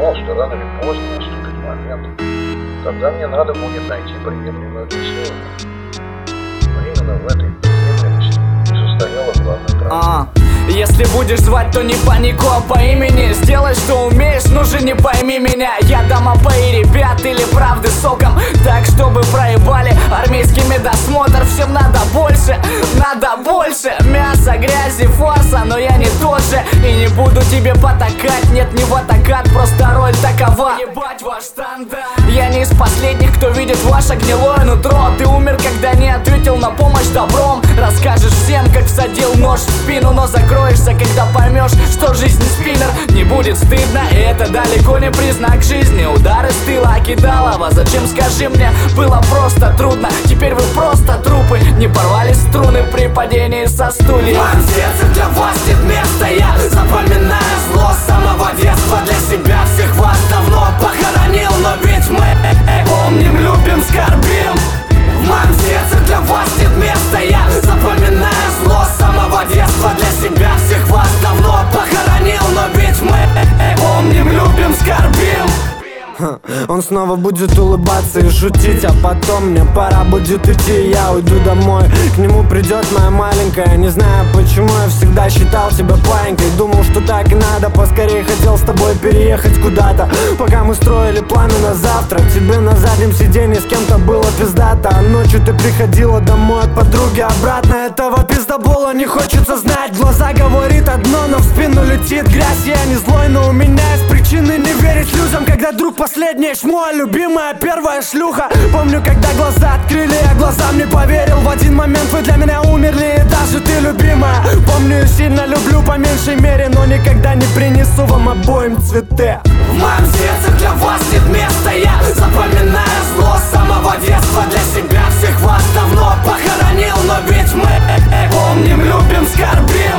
думал, что рано или поздно наступит момент, когда мне надо будет найти приемлемое объяснение. Но именно в этой приемлемости и состояла главная проблема. Если будешь звать, то не по нику, а по имени. Сделай, что умеешь, ну же не пойми меня. Я дам АП и ребят или правды соком, так, чтобы проебали армейский медосмотр. Всем надо больше мяса, грязи, фарса, но я не тот же и не буду тебе потакать. Нет, не в атакат, просто роль такова. Ебать ваш стандарт. Я не из последних, кто видит ваше гнилое нутро. Ты умер, когда не ответил на помощь добром. Расскажешь всем, как всадил нож в спину, но закроешься, когда поймешь, что жизнь не спиннер. Не будет стыдно, и это далеко не признак жизни. Удары с тыла кидалова, зачем, скажи мне, было просто трудно. Теперь вы просто трупы, не порвались струны при падении со стульев. В моем сердце для вас нет места, я запоминаю зло с самого детства. Для себя всех вас давно похоронил, но ведь мы помним, любим, скорбим. В моем сердце для вас нет места, я запоминаю зло с самого детства. Для себя всех вас давно похоронил, но ведь мы помним, любим, скорбим. Он снова будет улыбаться и шутить, а потом мне пора будет идти. Я уйду домой, к нему придет моя маленькая. Не знаю почему, я всегда считал тебя паинькой. Думал, что так и надо, поскорее хотел с тобой переехать куда-то. Пока мы строили планы на завтра, тебе на заднем сиденье с кем-то было пиздато. А ночью ты приходила домой от подруги обратно. Этого пиздобола не хочется знать. Глаза говорит одно, но в спину летит грязь. Я не злой, но у меня есть причины не верить людям, когда друг последнее чмо, любимая первая шлюха. Помню, когда глаза открыли, я глазам не поверил. В один момент вы для меня умерли, и даже ты, любимая. Помню, я сильно люблю по меньшей мере, но никогда не принесу вам обоим цветы. В моем сердце для вас нет места, я запоминаю зло с самого детства. Для себя всех вас давно похоронил, но ведь мы помним, любим, скорбим.